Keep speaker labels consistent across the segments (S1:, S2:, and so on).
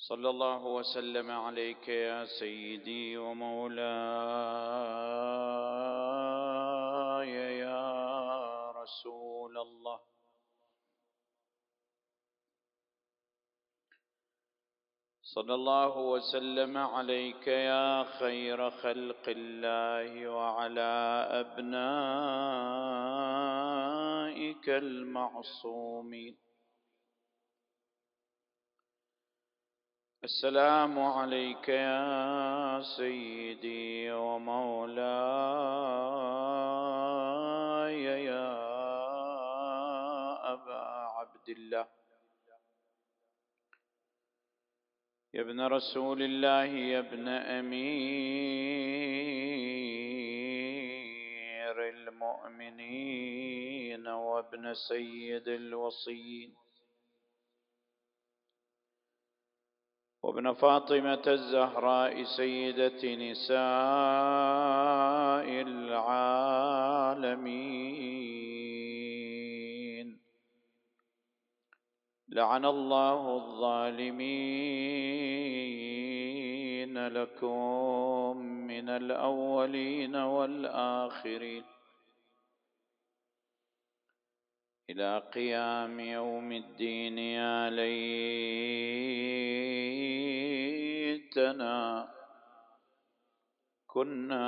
S1: صلى الله وسلم عليك يا سيدي ومولاي يا رسول الله. صلى الله وسلم عليك يا خير خلق الله وعلى أبنائك المعصومين. السلام عليك يا سيدي ومولاي يا أبا عبد الله، يا ابن رسول الله، يا ابن أمير المؤمنين وابن سيد الوصيين وابن فاطمة الزهراء سيدة نساء العالمين. لعن الله الظالمين لكم من الأولين والآخرين إلى قيام يوم الدين. يا ليتنا كنا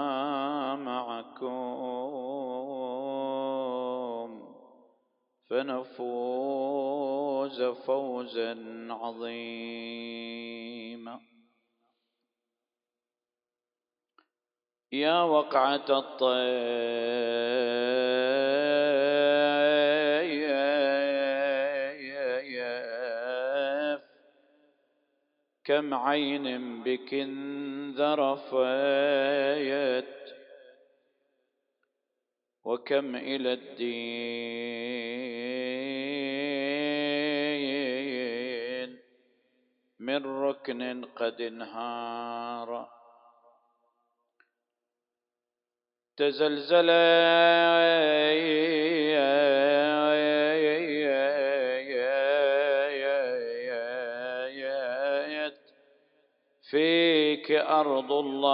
S1: معكم فنفوز فوزا عظيما. يا وقعة الطيف، كم عين بك ذرفت وكم إلى الدين من ركن قد انهار. تزلزلت فيك أرض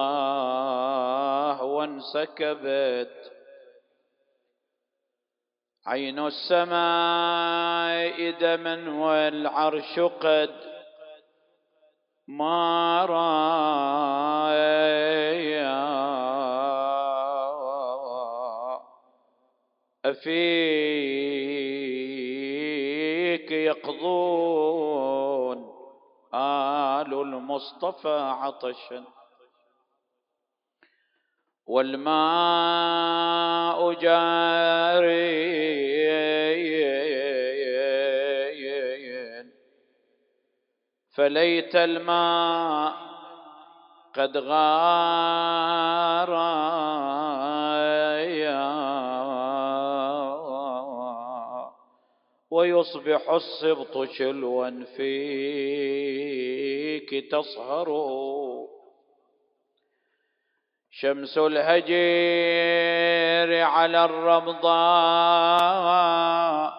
S1: الله وانسكبت عين السماء دما والعرش قد ما رايا. أفيك يقضون آل المصطفى عطشا والماء جاري، فليت الماء قد غار ويصبح السبط شلوا فيك تصهر. شمس الهجير على الرمضاء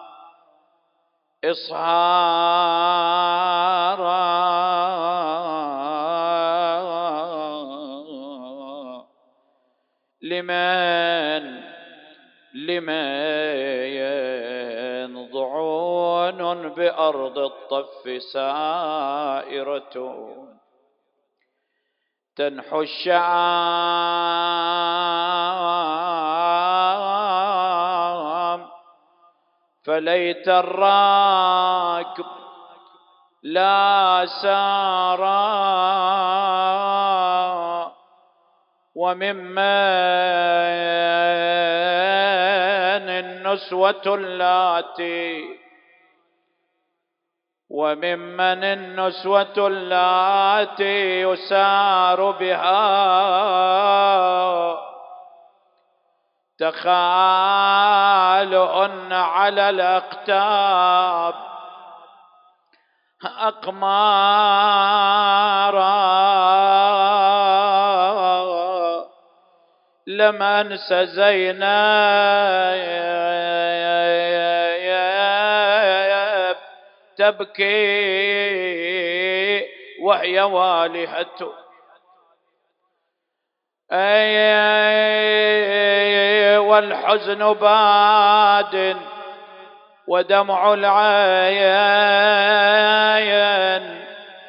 S1: إصهارا، لمن ضعون بأرض الطف سائرة تنحو الشام. فليت الراكب لا سارا وممن النسوة اللاتي يسار بها تخالؤن على الأقتاب أقمارا. لم أنس زينب تبكي وهي والهته. والحزن باد ودمع العين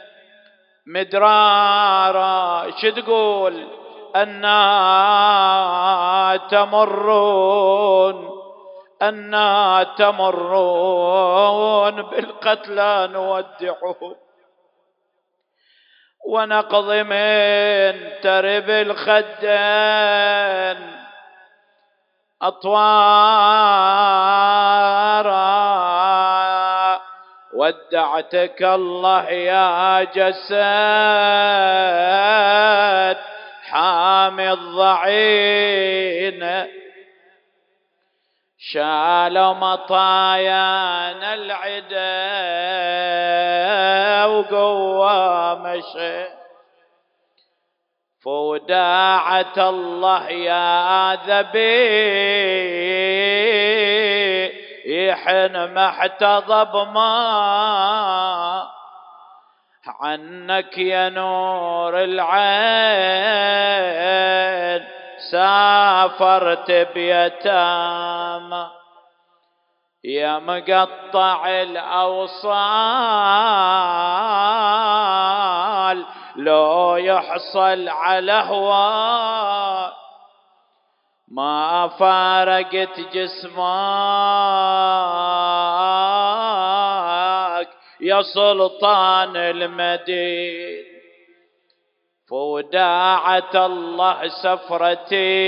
S1: مدرارا. شو تقول؟ أنا تمرون بالقتلى نودعهم، ونقض من ترب الخدين أطوارا. ودعتك الله يا جسد حامي الضعين، شالوا مطايانا العدا وقوى مشي. فوداعة الله يا ذبيح ما احتضب ما عنك يا نور العين. سافرت بيتامى يا مقطع الأوصال، لو يحصل على هواك ما فارقت جسمك يا سلطان المدين. فوداعة الله سفرتي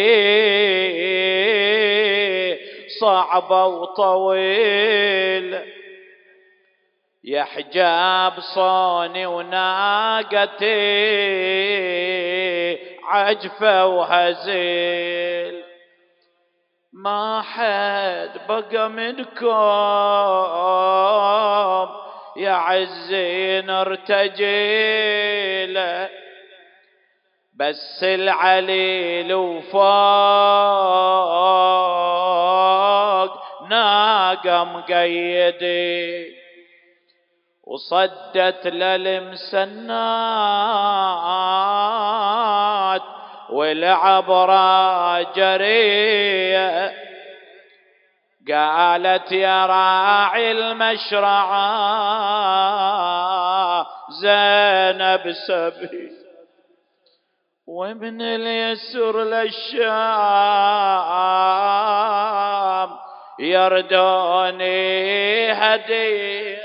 S1: صعبة وطويل، يا حجاب صوني وناقتي عجفة وهزيل. ما حد بقى منكم يا عزين ارتجيله، بس العليل وفوق ناقة مقيدي، وصدت للمسنات والعبرة جرية. قالت يا راعي المشرعة زينب سبي، ومن اليسر للشام يردوني هديه.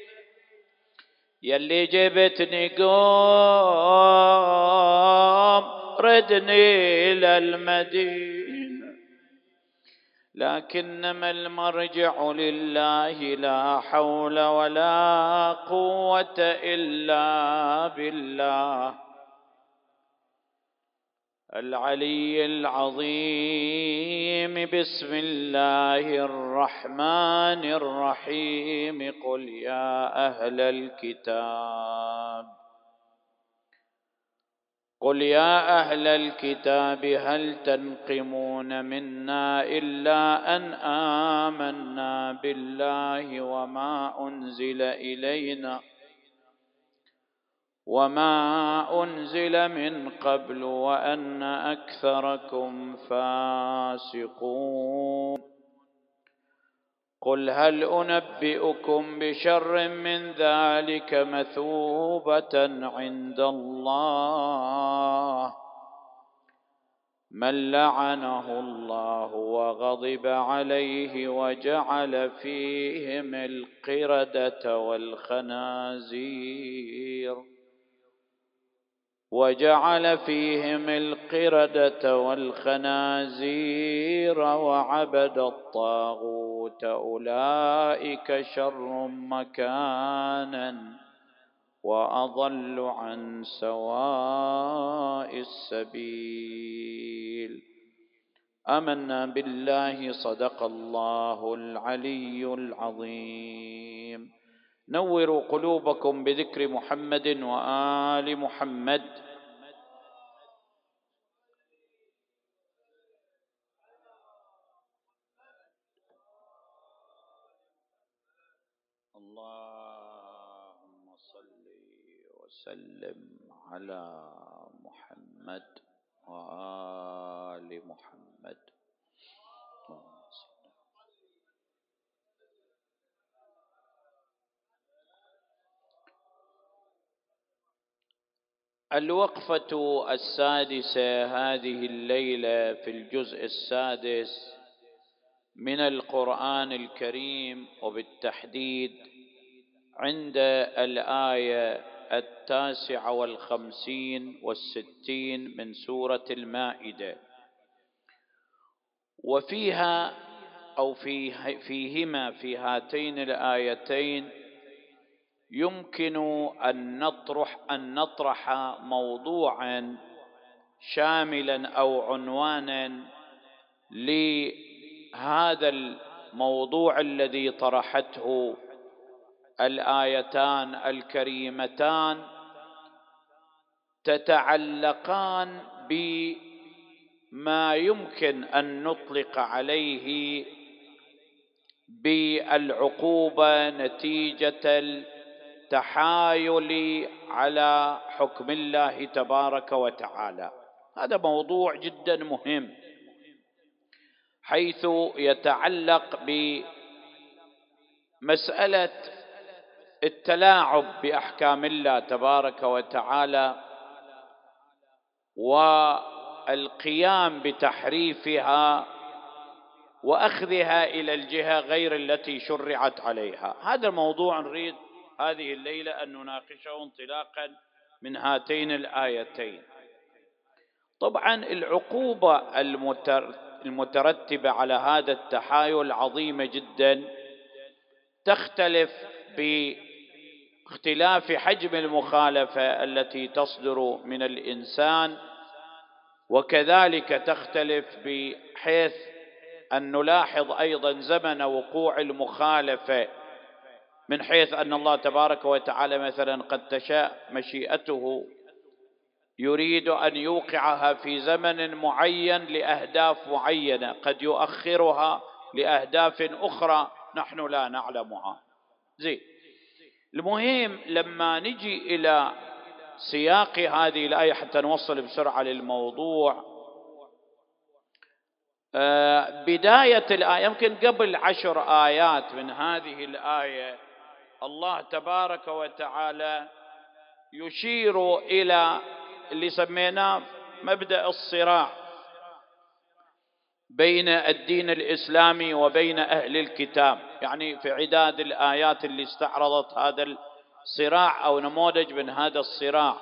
S1: يلي جبتني قوم ردني للمدينة، لكنما المرجع لله لا حول ولا قوة إلا بالله العلي العظيم. بسم الله الرحمن الرحيم. قل يا أهل الكتاب هل تنقمون منا إلا أن آمنا بالله وما أنزل من قبل وأن أكثركم فاسقون. قل هل أنبئكم بشر من ذلك مثوبة عند الله من لعنه الله وغضب عليه وجعل فيهم القردة والخنازير وعبد الطاغوت أولئك شر مكانا وأضل عن سواء السبيل. آمنا بالله صدق الله العلي العظيم. نوروا قلوبكم بذكر محمد وآل محمد. اللهم صل وسلم على محمد وآل محمد. الوقفة السادسة هذه الليلة في الجزء السادس من القرآن الكريم، وبالتحديد عند الآية 59 و60 من سورة المائدة، وفيها أو فيهما في هاتين الآيتين يمكن أن نطرح موضوعا شاملا أو عنوانا لهذا الموضوع الذي طرحته الآيتان الكريمتان، تتعلقان بما يمكن أن نطلق عليه بالعقوبة نتيجة التحايل على حكم الله تبارك وتعالى. هذا موضوع جدا مهم، حيث يتعلق بمسألة التلاعب بأحكام الله تبارك وتعالى والقيام بتحريفها وأخذها إلى الجهة غير التي شرعت عليها. هذا الموضوع نريد هذه الليلة أن نناقشه انطلاقا من هاتين الآيتين. طبعا العقوبة المترتبة على هذا التحايل عظيمة جدا، تختلف باختلاف حجم المخالفة التي تصدر من الإنسان، وكذلك تختلف بحيث أن نلاحظ أيضا زمن وقوع المخالفة، من حيث أن الله تبارك وتعالى مثلا قد تشاء مشيئته يريد أن يوقعها في زمن معين لأهداف معينة، قد يؤخرها لأهداف أخرى نحن لا نعلمها. المهم لما نجي إلى سياق هذه الآية حتى نوصل بسرعة للموضوع، بداية الآية يمكن قبل 10 آيات من هذه الآية الله تبارك وتعالى يشير إلى اللي سميناه مبدأ الصراع بين الدين الإسلامي وبين أهل الكتاب، يعني في عداد الآيات اللي استعرضت هذا الصراع أو نموذج من هذا الصراع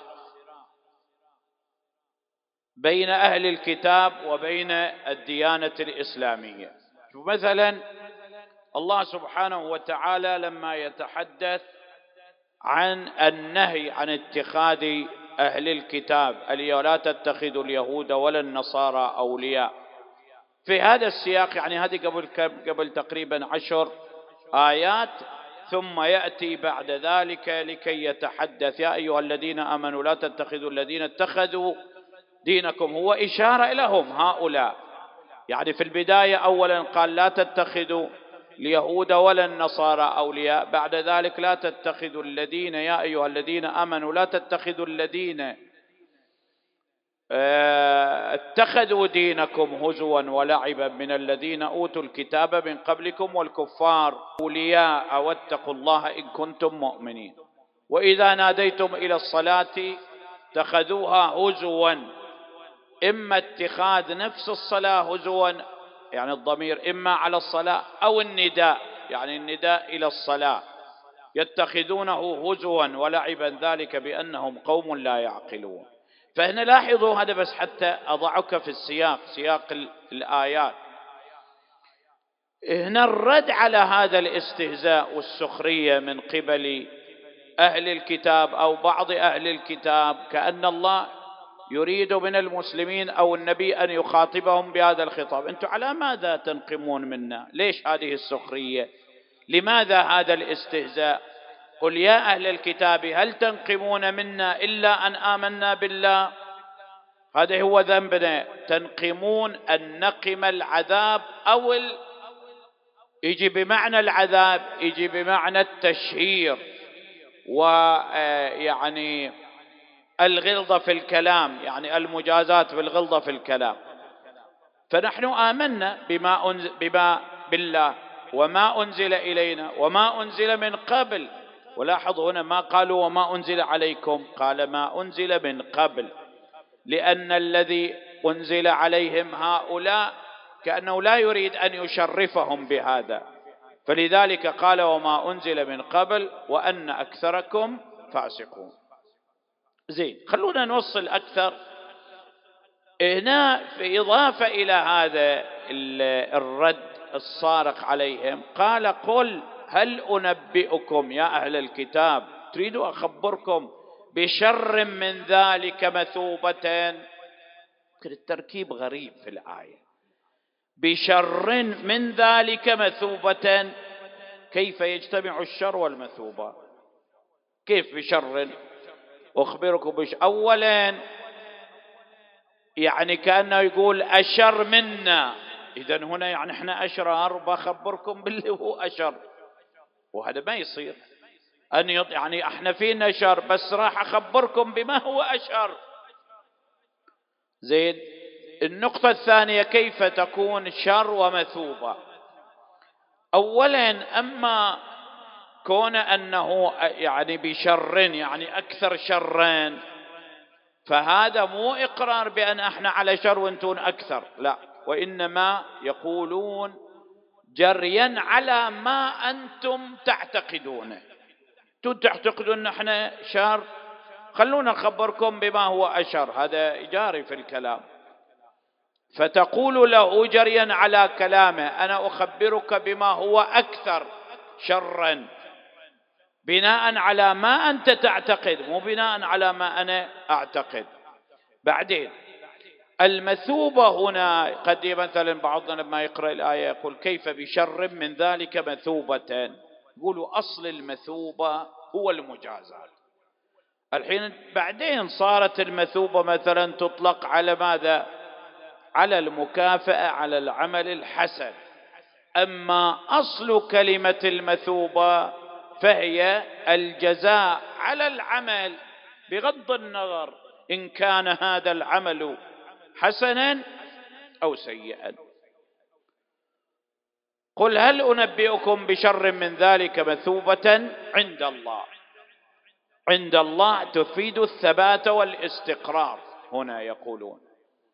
S1: بين أهل الكتاب وبين الديانة الإسلامية. مثلا الله سبحانه وتعالى لما يتحدث عن النهي عن اتخاذ أهل الكتاب لا تتخذوا اليهود ولا النصارى أولياء، في هذا السياق يعني هذه قبل تقريبا 10 آيات، ثم يأتي بعد ذلك لكي يتحدث يا أيها الذين آمنوا لا تتخذوا الذين اتخذوا دينكم، هو إشارة لهم هؤلاء. يعني في البداية أولا قال لا تتخذوا اليهود ولا النصارى أولياء، بعد ذلك لا تتخذوا الذين يا أيها الذين آمنوا لا تتخذوا الذين اتخذوا دينكم هزوا ولعبا من الذين أوتوا الكتاب من قبلكم والكفار أولياء واتقوا الله إن كنتم مؤمنين، وإذا ناديتم إلى الصلاة اتخذوها هزوا، إما اتخاذ نفس الصلاة هزوا يعني الضمير إما على الصلاة أو النداء يعني النداء إلى الصلاة، يتخذونه هزوا ولعبا ذلك بأنهم قوم لا يعقلون. فهنا لاحظوا هذا بس حتى أضعك في سياق الآيات. هنا الرد على هذا الاستهزاء والسخرية من قبل أهل الكتاب أو بعض أهل الكتاب، كأن الله يريد من المسلمين أو النبي أن يخاطبهم بهذا الخطاب: أنتم على ماذا تنقمون منا؟ ليش هذه السخرية؟ لماذا هذا الاستهزاء؟ قل يا أهل الكتاب هل تنقمون منا إلا أن آمنا بالله؟ هذا هو ذنبنا، تنقمون أن نقم العذاب، أو يجي بمعنى العذاب، يجي بمعنى التشهير، ويعني الغلظة في الكلام، يعني المجازات بالغلظة في الكلام. فنحن آمنا بما بالله وما أنزل إلينا وما أنزل من قبل. ولاحظ هنا ما قالوا وما أنزل عليكم، قال ما أنزل من قبل، لأن الذي أنزل عليهم هؤلاء كأنه لا يريد أن يشرفهم بهذا، فلذلك قال وما أنزل من قبل وأن أكثركم فاسقون. زين، خلونا نوصل أكثر هنا. في إضافة إلى هذا الرد الصارخ عليهم، قال قل هل أنبئكم يا أهل الكتاب، تريد أخبركم بشر من ذلك مثوبة. التركيب غريب في الآية، بشر من ذلك مثوبة، كيف يجتمع الشر والمثوبة؟ كيف بشر أخبركم أولا يعني كأنه يقول أشر منا، إذن هنا يعني إحنا أشرار بخبركم باللي هو أشر، وهذا ما يصير. يعني إحنا فينا شر بس راح أخبركم بما هو أشر. زين، النقطة الثانية كيف تكون شر ومثوبة؟ أولا أما كون أنه يعني بشر يعني أكثر شرا، فهذا مو إقرار بأن احنا على شر وانتون أكثر، لا، وإنما يقولون جريا على ما أنتم تعتقدونه. أنتم تعتقدون أن احنا شر، خلونا نخبركم بما هو أشر، هذا جاري في الكلام. فتقول له جريا على كلامه أنا أخبرك بما هو أكثر شرا، بناء على ما أنت تعتقد، مو بناء على ما أنا أعتقد. بعدين المثوبة هنا قد مثلا بعضنا لما يقرأ الآية يقول كيف بشر من ذلك مثوبة، يقولوا أصل المثوبة هو المجازات. الحين بعدين صارت المثوبة مثلا تطلق على ماذا؟ على المكافأة، على العمل الحسن. أما أصل كلمة المثوبة فهي الجزاء على العمل بغض النظر إن كان هذا العمل حسنا أو سيئا. قل هل أنبئكم بشر من ذلك مثوبة عند الله. عند الله تفيد الثبات والاستقرار. هنا يقولون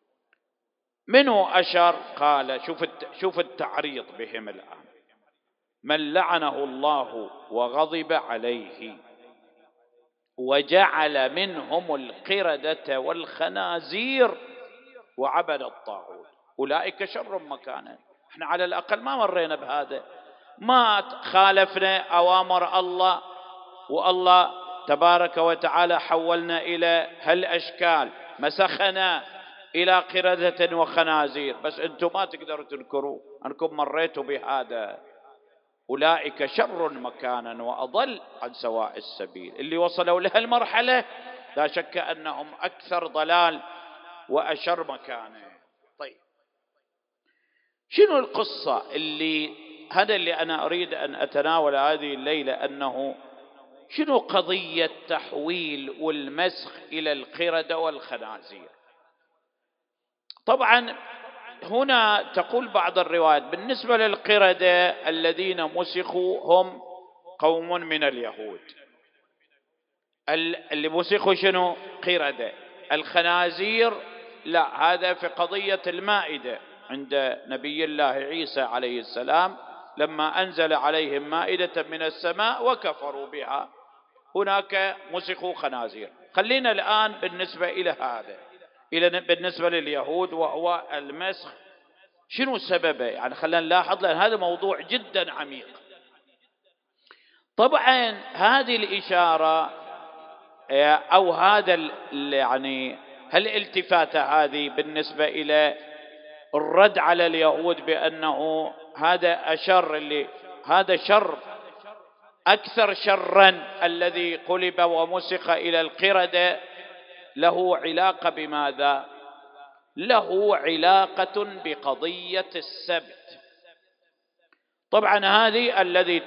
S1: منه أشر؟ قال شوف التعريض بهم الآن. من لعنه الله وغضب عليه وجعل منهم القردة والخنازير وعبد الطاغوت أولئك شر مكانا. احنا على الأقل ما مرينا بهذا، ما خالفنا أوامر الله، والله تبارك وتعالى حولنا إلى هالأشكال، مسخنا إلى قردة وخنازير، بس أنتم ما تقدروا تنكروا أنكم مريتوا بهذا. أولئك شر مكانا وأضل عن سواء السبيل. اللي وصلوا لهالمرحلة لا شك أنهم أكثر ضلال وأشر مكانا. طيب، شنو القصة هذا اللي أنا أريد أن أتناول هذه الليلة، أنه شنو قضية تحويل والمسخ إلى القردة والخنازير؟ طبعا هنا تقول بعض الروايات بالنسبة للقردة الذين مسخوا هم قوم من اليهود، اللي مسخوا شنو؟ قردة. الخنازير لا، هذا في قضية المائدة عند نبي الله عيسى عليه السلام لما أنزل عليهم مائدة من السماء وكفروا بها، هناك مسخوا خنازير. خلينا الآن بالنسبة إلى هذا، بالنسبة لليهود وهو المسخ، شنو سببه؟ يعني خلينا نلاحظ، لأن هذا موضوع جدا عميق. طبعا هذه الإشارة أو هذا يعني هالالتفاتة هذه بالنسبة إلى الرد على اليهود بأنه هذا أشر، هذا شر أكثر شرا الذي قلب ومسخ إلى القردة، له علاقة بماذا؟ له علاقة بقضية السبت. طبعا هذه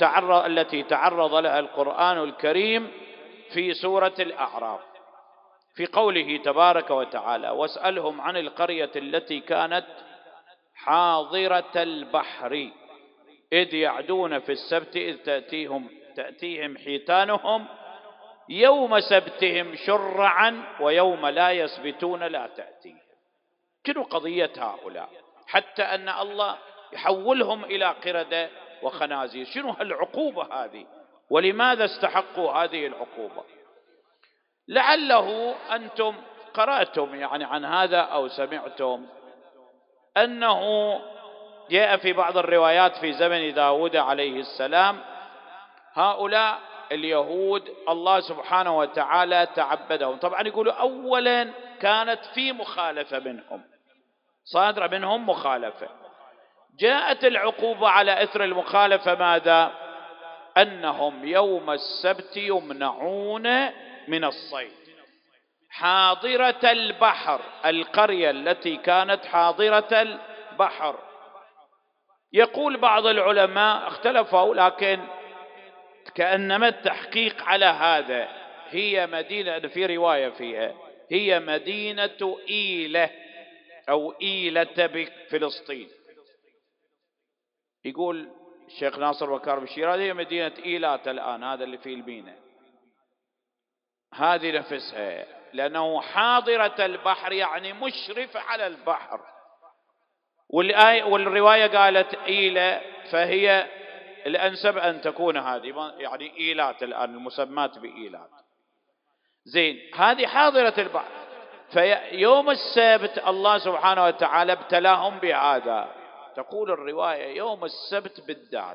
S1: التي تعرض لها القرآن الكريم في سورة الأعراف. في قوله تبارك وتعالى: واسألهم عن القرية التي كانت حاضرة البحر إذ يعدون في السبت إذ تأتيهم حيتانهم يوم سبتهم شرعا ويوم لا يسبتون لا تأتيهم. شنو قضية هؤلاء حتى أن الله يحولهم إلى قردة وخنازير؟ شنو هالعقوبة هذه؟ ولماذا استحقوا هذه العقوبة؟ لعله أنتم قرأتم يعني عن هذا أو سمعتم أنه جاء في بعض الروايات في زمن داود عليه السلام هؤلاء اليهود الله سبحانه وتعالى تعبدهم. طبعا يقولوا أولا كانت في مخالفة منهم، صادرة منهم مخالفة، جاءت العقوبة على إثر المخالفة ماذا؟ أنهم يوم السبت يمنعون من الصيد. حاضرة البحر، القرية التي كانت حاضرة البحر. يقول بعض العلماء اختلفوا لكن كأنما التحقيق على هذا هي مدينة، في رواية فيها هي مدينة إيلة أو إيلة بفلسطين. يقول الشيخ ناصر بكار الشيرازي هي مدينة إيلات الآن، هذا اللي في المينا، هذه نفسها، لأنه حاضرة البحر يعني مشرفة على البحر. والرواية قالت إيلة، فهي الأنسب أن تكون هذه يعني إيلات الآن المسمات بإيلات. زين، هذه حاضرة البحر. فيوم السبت الله سبحانه وتعالى ابتلاهم بهذا. تقول الرواية يوم السبت بالذات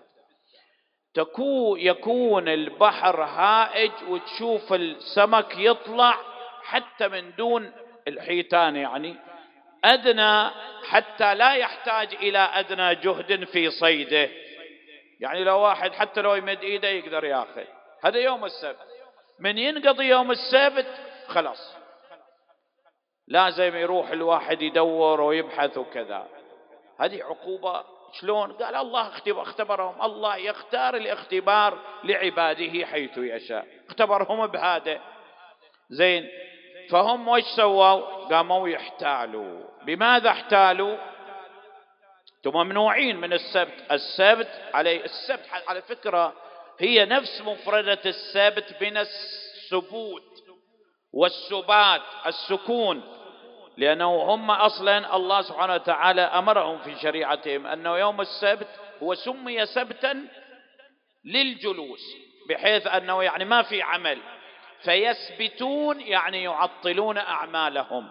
S1: يكون البحر هائج وتشوف السمك يطلع حتى من دون الحيتان، يعني أدنى، حتى لا يحتاج إلى أدنى جهد في صيده. يعني لو واحد حتى لو يمد إيده يقدر ياخذ. هذا يوم السبت. من ينقضي يوم السبت خلاص لازم يروح الواحد يدور ويبحث وكذا. هذه عقوبة. شلون؟ قال الله اختبرهم. الله يختار الاختبار لعباده حيث يشاء، اختبرهم بهذا. زين، فهم وش سووا؟ قاموا يحتالوا. بماذا احتالوا؟ انتم ممنوعين من السبت. السبت على فكرة هي نفس مفردة السبت من السبوت والسبات، السكون، لأنه هم أصلا الله سبحانه وتعالى أمرهم في شريعتهم أنه يوم السبت هو سمي سبتا للجلوس، بحيث أنه يعني ما في عمل، فيسبتون يعني يعطلون أعمالهم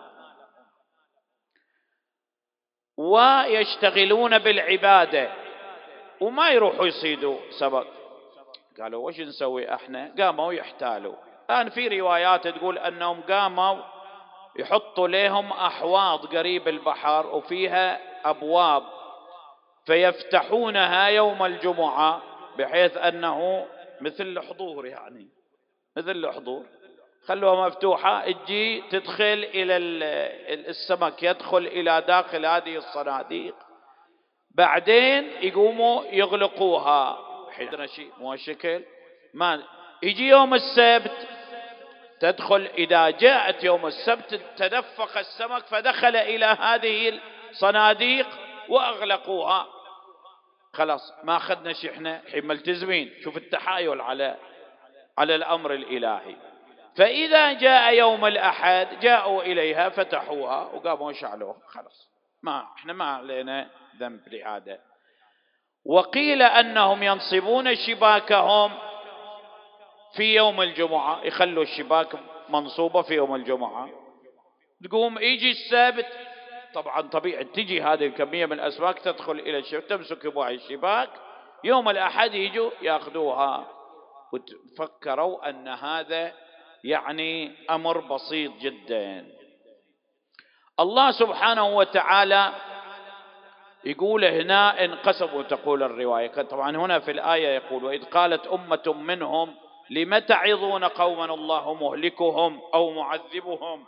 S1: ويشتغلون بالعبادة وما يروحوا يصيدوا سمك. قالوا وش نسوي احنا؟ قاموا يحتالوا. الآن في روايات تقول أنهم قاموا يحطوا لهم أحواض قريب البحر وفيها أبواب فيفتحونها يوم الجمعة بحيث أنه مثل الحضور، يعني مثل الحضور، خلوها مفتوحة، تجي تدخل إلى السمك يدخل إلى داخل هذه الصناديق، بعدين يقوموا يغلقوها. حيث شيء مو شكل ما يجي يوم السبت تدخل، إذا جاءت يوم السبت تدفق السمك فدخل إلى هذه الصناديق وأغلقوها. خلاص ما أخذنا شيء، احنا حين ملتزمين. شوف التحايل على الأمر الإلهي. فإذا جاء يوم الأحد جاءوا إليها فتحوها وقاموا شعلوها. خلاص احنا ما علينا ذنب لهذا. وقيل أنهم ينصبون شباكهم في يوم الجمعة، يخلوا الشباك منصوبة في يوم الجمعة، تقوم يجي السبت، طبعا طبيعي تجي هذه الكمية من الأسماك تدخل إلى الشباك، تمسك بواعي الشباك، يوم الأحد يجوا يأخذوها. وتفكروا أن هذا يعني أمر بسيط جدا. الله سبحانه وتعالى يقول هنا انقسموا، تقول الرواية. طبعا هنا في الآية يقول وإذ قالت أمة منهم لم تعظون قوما الله مهلكهم أو معذبهم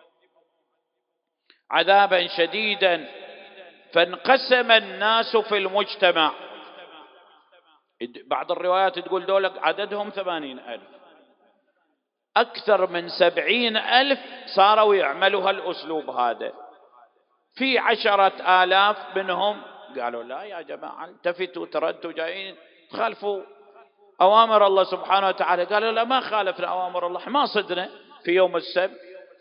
S1: عذابا شديدا فانقسم الناس في المجتمع. بعض الروايات تقول دول عددهم 80,000. أكثر من 70,000 صاروا يعملوا هالأسلوب هذا. في 10,000 منهم قالوا لا يا جماعة التفتوا، ترى انتم جايين تخالفوا أوامر الله سبحانه وتعالى. قالوا لا ما خالفنا أوامر الله، ما صدنا في يوم السبت.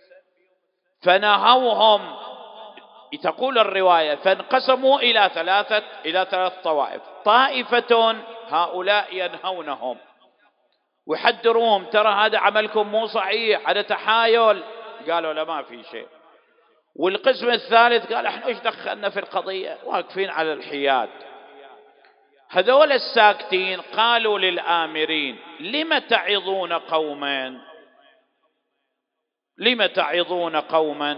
S1: فنهوهم، تقول الرواية فانقسموا إلى ثلاث طوائف. طائفة هؤلاء ينهونهم ويحذروهم، ترى هذا عملكم مو صحيح، هذا تحايل. قالوا لا ما في شيء. والقسم الثالث قال احنا ايش دخلنا في القضية، واقفين على الحياد. هذول الساكتين قالوا للآمرين لم تعظون قوما، لم تعظون قوما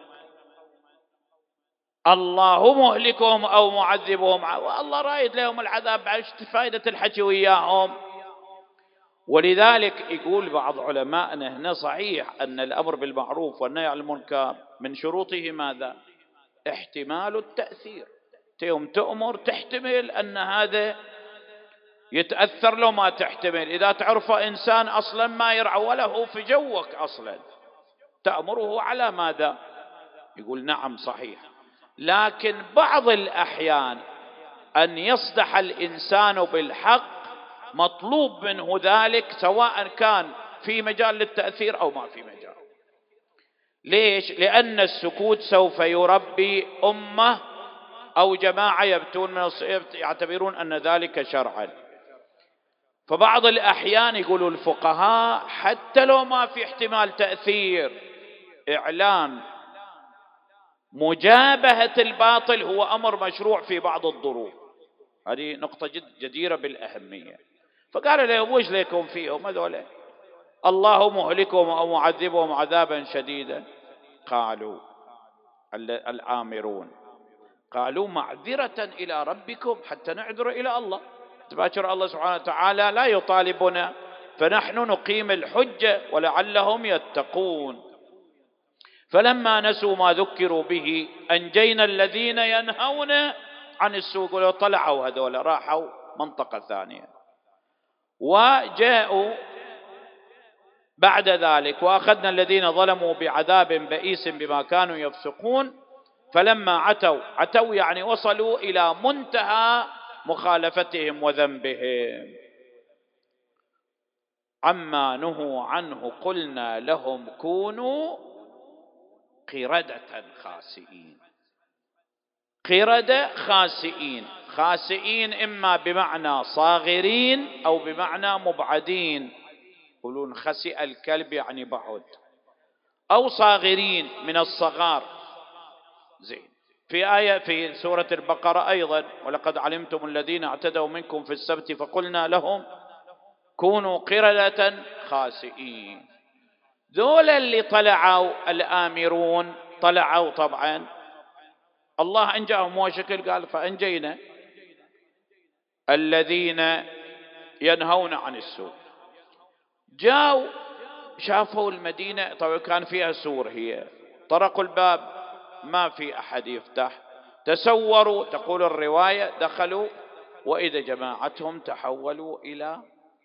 S1: الله مهلكهم أو معذبهم، والله رايد لهم العذاب، ايش فائدة الحكي وياهم؟ ولذلك يقول بعض علمائنا هنا صحيح أن الأمر بالمعروف والنهي عن المنكر من شروطه ماذا؟ احتمال التأثير. يوم تأمر تحتمل أن هذا يتأثر له، ما تحتمل. إذا تعرف إنسان أصلا ما يرعى ولا هو في جوك أصلا، تأمره على ماذا؟ يقول نعم صحيح. لكن بعض الأحيان أن يصدح الإنسان بالحق مطلوب منه ذلك، سواء كان في مجال للتأثير أو ما في مجال. ليش؟ لأن السكوت سوف يربي أمة أو جماعة يبتون من يعتبرون أن ذلك شرعا. فبعض الأحيان يقولوا الفقهاء حتى لو ما في احتمال تأثير، إعلان مجابهة الباطل هو أمر مشروع في بعض الظروف. هذه نقطة جديرة بالأهمية. فقال لهم وش لكم فيهم هذول؟ الله مهلكهم أو معذبهم عذابا شديدا. قالوا الآمرون قالوا معذرة إلى ربكم حتى نعذر إلى الله. تباشر الله سبحانه وتعالى لا يطالبنا، فنحن نقيم الحجة ولعلهم يتقون. فلما نسوا ما ذكروا به أنجينا الذين ينهون عن السوء. ولو طلعوا هذول راحوا منطقة ثانية وجاءوا بعد ذلك وأخذنا الذين ظلموا بعذاب بئيس بما كانوا يفسقون. فلما عتوا يعني وصلوا إلى منتهى مخالفتهم وذنبهم. عما نهوا عنه قلنا لهم كونوا قردة خاسئين. قردة خاسئين، خاسئين إما بمعنى صاغرين أو بمعنى مبعدين. يقولون خسئ الكلب يعني بعد، أو صاغرين من الصغار. زين. في آية في سورة البقرة أيضا ولقد علمتم الذين اعتدوا منكم في السبت فقلنا لهم كونوا قردة خاسئين. ذولا اللي طلعوا الآمرون طلعوا طبعا الله أنجاهم. وشكل قال فأنجينا الذين ينهون عن السوء. جاءوا شافوا المدينة طبعا كان فيها سور، هي طرقوا الباب ما في أحد يفتح. تسوروا تقول الرواية دخلوا وإذا جماعتهم تحولوا إلى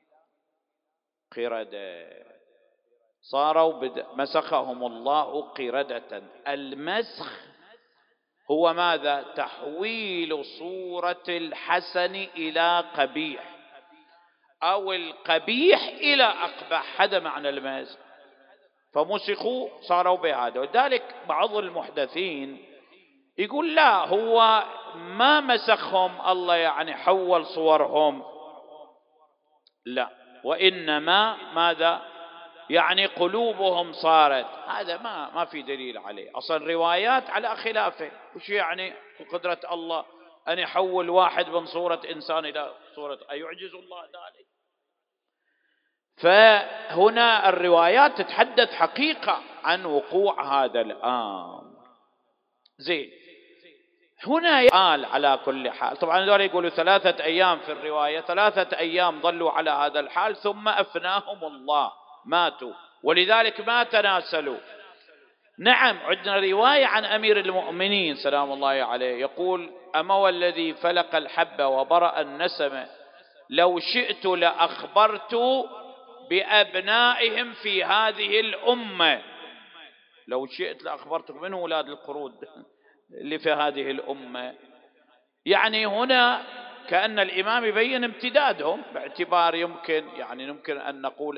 S1: قردة. صاروا مسخهم الله قردة. المسخ هو ماذا؟ تحويل صورة الحسن إلى قبيح أو القبيح إلى أقبح، هذا معنى المسخ. فمسخوا صاروا بهذا. وذلك بعض المحدثين يقول لا هو ما مسخهم الله يعني حول صورهم، لا، وإنما ماذا؟ يعني قلوبهم صارت. هذا ما في دليل عليه أصلا، روايات على خلافه. وش يعني قدرة الله أن يحول واحد من صورة إنسان إلى صورة، أيعجز الله ذلك؟ فهنا الروايات تتحدث حقيقة عن وقوع هذا الأمر. زين. هنا قال على كل حال، طبعا ذلك يقولوا 3 أيام في الرواية، 3 أيام ظلوا على هذا الحال ثم أفناهم الله، ماتوا، ولذلك ما تناسلوا. نعم عندنا رواية عن أمير المؤمنين سلام الله عليه يقول أما والذي فلق الحب وبرأ النسمة لو شئت لأخبرت بأبنائهم في هذه الأمة. لو شئت لأخبرتك من أولاد القرود اللي في هذه الأمة. يعني هنا كأن الإمام يبين امتدادهم، باعتبار يمكن أن نقول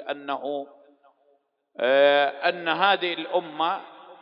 S1: أن هذه الأمة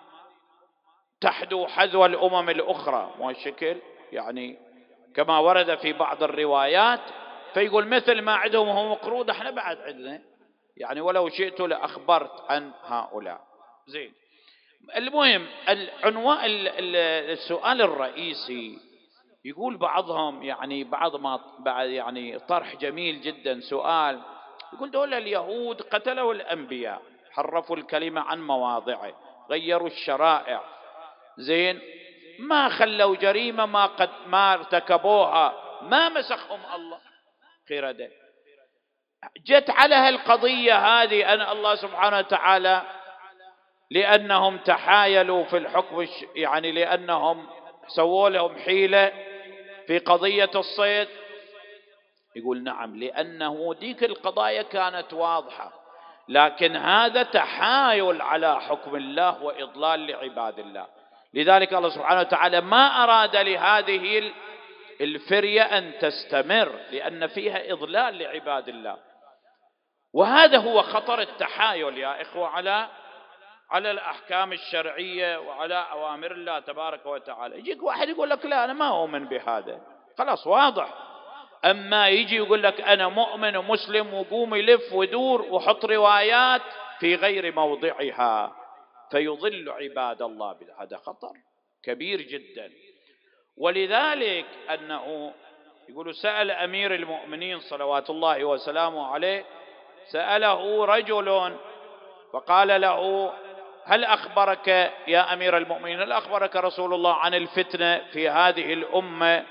S1: تحدو حذو الأمم الأخرى، مو الشكل يعني كما ورد في بعض الروايات. فيقول مثل ما عندهم هم قرود احنا بعد عندنا، يعني ولو شئت لأخبرت عن هؤلاء. زين. المهم العنوان السؤال الرئيسي، يقول بعضهم يعني طرح جميل جدا، سؤال يقول دول اليهود قتلوا الأنبياء، حرفوا الكلمة عن مواضعه، غيروا الشرائع، زين، ما خلوا جريمة ما ارتكبوها، ما مسخهم الله قردة. جت على هالقضية هذه أن الله سبحانه وتعالى لأنهم تحايلوا في الحكم، يعني لأنهم سووا لهم حيلة في قضية الصيد. يقول نعم، لأنه ديك القضايا كانت واضحة، لكن هذا تحايل على حكم الله وإضلال لعباد الله. لذلك الله سبحانه وتعالى ما أراد لهذه الفرية أن تستمر، لأن فيها إضلال لعباد الله. وهذا هو خطر التحايل يا إخوة على الأحكام الشرعية وعلى أوامر الله تبارك وتعالى. يجيك واحد يقول لك لا أنا ما أؤمن بهذا، خلاص واضح. أما يجي يقول لك أنا مؤمن ومسلم، وقوم يلف ويدور وحط روايات في غير موضعها فيضل عباد الله، هذا خطر كبير جدا. ولذلك أنه يقول سأل أمير المؤمنين صلوات الله وسلامه عليه، سأله رجل فقال له هل أخبرك يا أمير المؤمنين، هل أخبرك رسول الله عن الفتنة في هذه الأمة،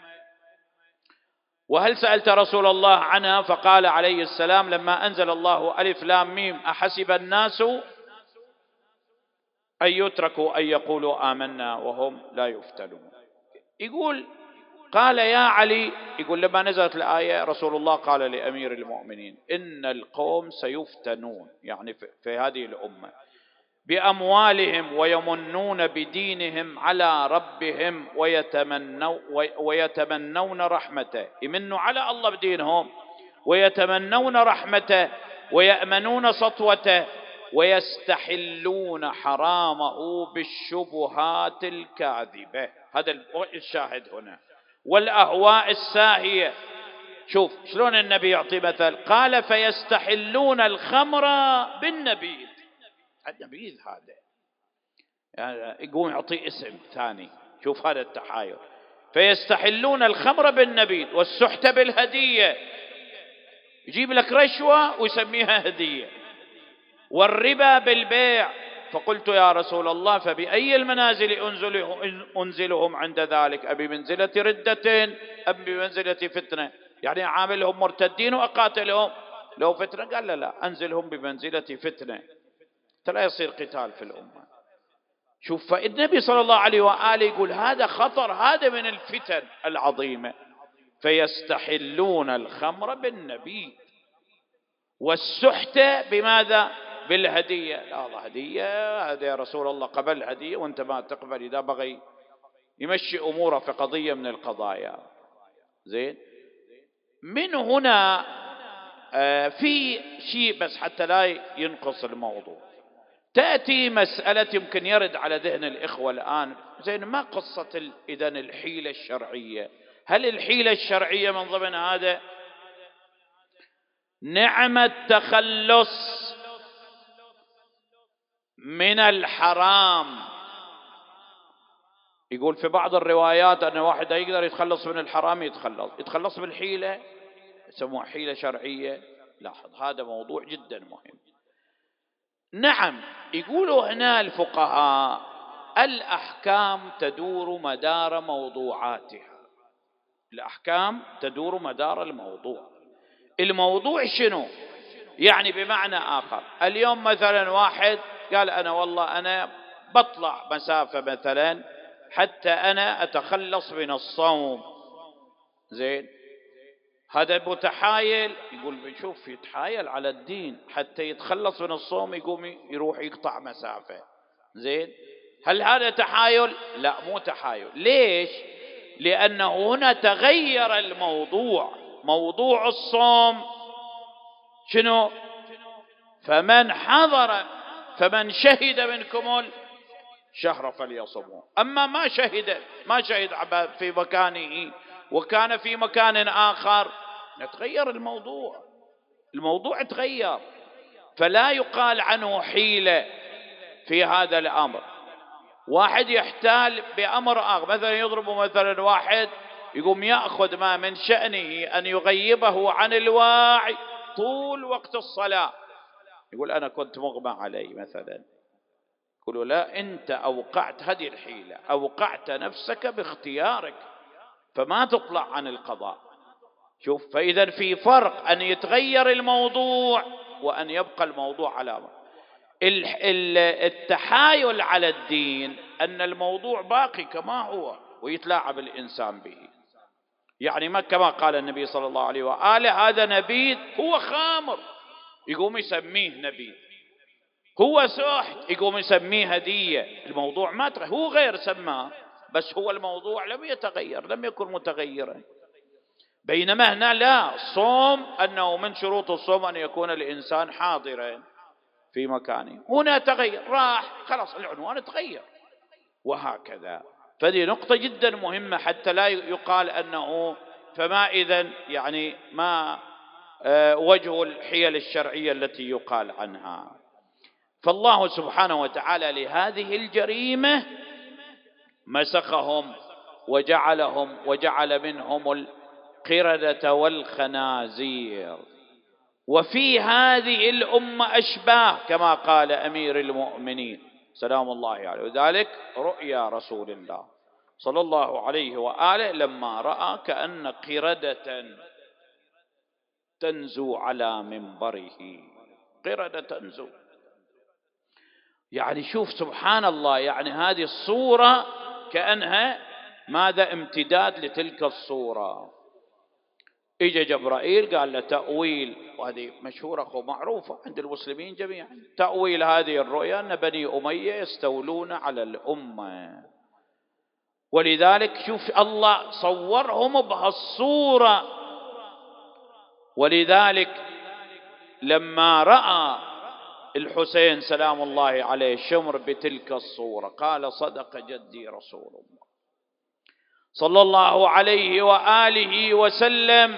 S1: وهل سألت رسول الله عنها؟ فقال عليه السلام لما أنزل الله ألف لام ميم أحسب الناس أن يتركوا أن يقولوا آمنا وهم لا يفتنون. يقول قال يا علي، يقول لما نزلت الآية رسول الله قال لأمير المؤمنين إن القوم سيفتنون، يعني في هذه الأمة، بأموالهم ويمنون بدينهم على ربهم ويتمنون رحمته، يمنوا على الله بدينهم ويتمنون رحمته ويأمنون سطوته، ويستحلون حرامه بالشبهات الكاذبة. هذا الشاهد هنا، والأهواء الساهية. شوف شلون النبي يعطي مثل، قال فيستحلون الخمر بالنبيذ. النبيذ هذا يعني يقوم يعطي اسم ثاني. شوف هذا التحايل، فيستحلون الخمر بالنبيذ والسحت بالهدية، يجيب لك رشوة ويسميها هدية، والربا بالبيع. فقلت يا رسول الله فبأي المنازل أنزلهم عند ذلك، أبي منزلة ردة أم بمنزلة فتنة؟ يعني عاملهم مرتدين وأقاتلهم لو فتنة؟ قال لا أنزلهم بمنزلة فتنة، لا يصير قتال في الأمة. شوف، فالنبي صلى الله عليه وآله يقول هذا خطر، هذا من الفتن العظيمة. فيستحلون الخمر بالنبيذ والسحت بماذا؟ بالهدية. لا الله هدية، هذا يا رسول الله قبل هدية وانت ما تقبل، إذا بغي يمشي أموره في قضية من القضايا. زين. من هنا في شيء بس حتى لا ينقص الموضوع، تأتي مسألة يمكن يرد على ذهن الإخوة الآن، زين ما قصة إذن الحيلة الشرعية؟ هل الحيلة الشرعية من ضمن هذا؟ نعم التخلص من الحرام. يقول في بعض الروايات أن واحد يقدر يتخلص من الحرام، يتخلص بالحيلة، يسموها حيلة شرعية. لاحظ هذا موضوع جدا مهم. نعم، يقولوا هنا الفقهاء الأحكام تدور مدار موضوعاتها، الأحكام تدور مدار الموضوع شنو؟ يعني بمعنى آخر، اليوم مثلا واحد قال أنا والله أنا بطلع مسافة مثلا حتى أنا أتخلص من الصوم، زين، هذا متحايل، يقول بشوف يتحايل على الدين حتى يتخلص من الصوم، يقوم يروح يقطع مسافة. زين، هل هذا تحايل؟ لا، مو تحايل. ليش؟ لأنه هنا تغير الموضوع. موضوع الصوم شنو؟ فمن حضر فمن شهد منكم الشهر فليصوموا. أما ما شهد في مكانه وكان في مكان آخر، يتغير الموضوع تغير، فلا يقال عنه حيلة في هذا الأمر. واحد يحتال بأمر آخر، مثلا يضرب مثلا واحد يقوم يأخذ ما من شأنه أن يغيبه عن الواعي طول وقت الصلاة، يقول أنا كنت مغمى علي مثلا، يقولوا لا، أنت أوقعت هذه الحيلة، أوقعت نفسك باختيارك، فما تطلع عن القضاء. شوف، فإذا في فرق أن يتغير الموضوع وأن يبقى الموضوع على ما. التحايل على الدين أن الموضوع باقي كما هو ويتلاعب الإنسان به. يعني ما كما قال النبي صلى الله عليه وآله: هذا نبيذ، هو خامر يقوم يسميه نبيذ، هو سحت يقوم يسميه هدية. الموضوع ما تغير، هو غير سماه، بس هو الموضوع لم يتغير، لم يكن متغيرا. بينما هنا لا، الصوم أنه من شروط الصوم أن يكون الإنسان حاضرا في مكانه. هنا تغير، راح خلاص العنوان تغير، وهكذا. فهذه نقطة جدا مهمة حتى لا يقال أنه فما إذن يعني ما وجه الحيل الشرعية التي يقال عنها. فالله سبحانه وتعالى لهذه الجريمة مسخهم وجعل منهم القردة والخنازير. وفي هذه الأمة أشباه كما قال أمير المؤمنين سلام الله عليه، وذلك رؤيا رسول الله صلى الله عليه وآله لما رأى كأن قردة تنزو على منبره، قردة تنزو. يعني شوف سبحان الله، يعني هذه الصورة كأنها ماذا؟ امتداد لتلك الصورة. إجا جبرائيل قال له تأويل، وهذه مشهورة ومعروفة عند المسلمين جميعا، تأويل هذه الرؤيا أن بني أمية يستولون على الأمة. ولذلك شوف الله صورهم بهالصورة. ولذلك لما رأى الحسين سلام الله عليه شمر بتلك الصورة قال صدق جدي رسول الله صلى الله عليه وآله وسلم.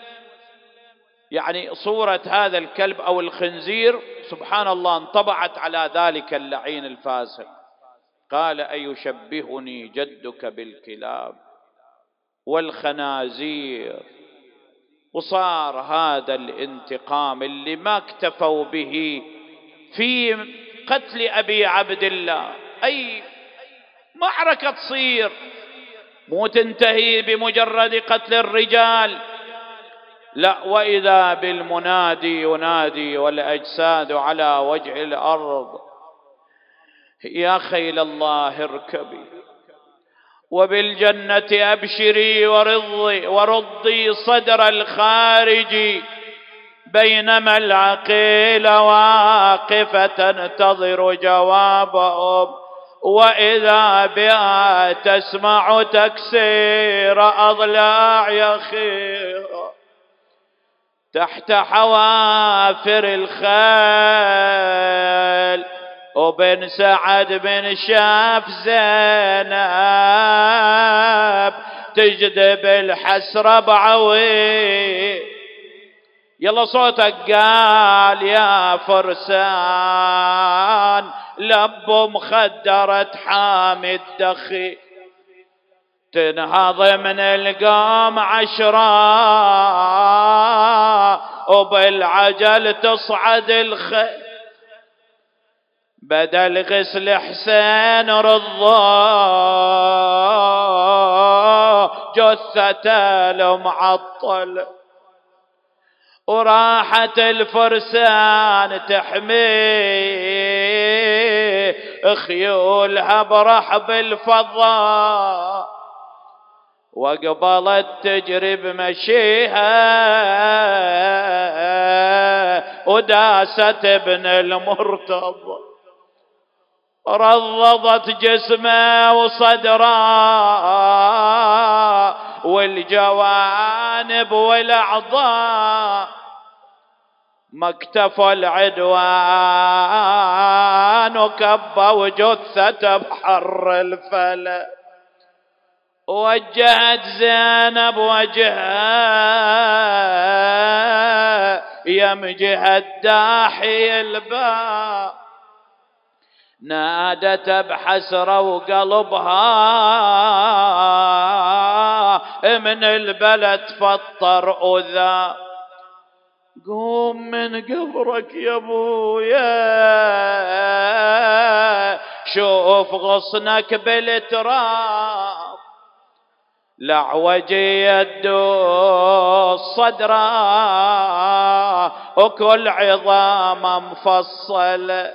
S1: يعني صورة هذا الكلب أو الخنزير سبحان الله انطبعت على ذلك اللعين الفاسق. قال أيشبهني جدك بالكلاب والخنازير؟ وصار هذا الانتقام اللي ما اكتفوا به في قتل أبي عبد الله، أي معركة تصير مو تنتهي بمجرد قتل الرجال، لا، وإذا بالمنادي ينادي والأجساد على وجه الأرض يا خيل الله اركبي وبالجنة أبشري ورضي صدر الخارج، بينما العقيل واقفة تنتظر جوابهم وإذا بها تسمع تكسير أضلاع يخيها تحت حوافر الخيل. وبن سعد بن شاف زينب تجذب الحسرة بعوي، يلا صوتك قال يا فرسان لبوا مخدرة حامي الدخي، تنهض من القوم 10 وبالعجل تصعد الخيل، بدل غسل حسين رضا جثته المعطل، وراحت الفرسان تحمي خيولها برحب الفضاء، وقبلت تجري بمشيها وداست ابن المرتضى، رضضت جسمه وصدره والجوانب والأعضاء، ما اكتفى العدوان وكبوا جثته بحر الفلا. وجهت زينب وجهها يم جهة داحي الباب، نادت بحسرة وقلبها من البلد فطر أذى. قوم من قبرك يا ابويا، شوف غصنك بالتراب، لعوجي يدو الصدرة وكل عظام مفصل،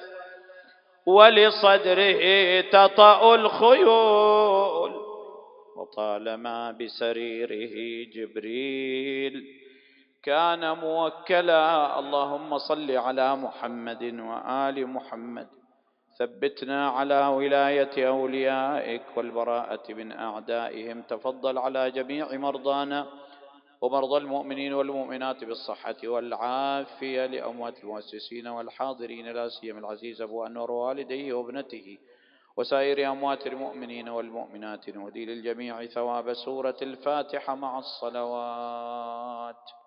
S1: ولصدره تطأ الخيول، وطالما بسريره جبريل كان موكلا. اللهم صل على محمد وآل محمد، ثبتنا على ولاية أوليائك والبراءة من أعدائهم. تفضل على جميع مرضانا ومرضى المؤمنين والمؤمنات بالصحة والعافية، لأموات المؤسسين والحاضرين، لا سيما العزيز أبو أنور ووالديه وابنته وسائر أموات المؤمنين والمؤمنات. نهدي للجميع ثواب سورة الفاتحة مع الصلوات.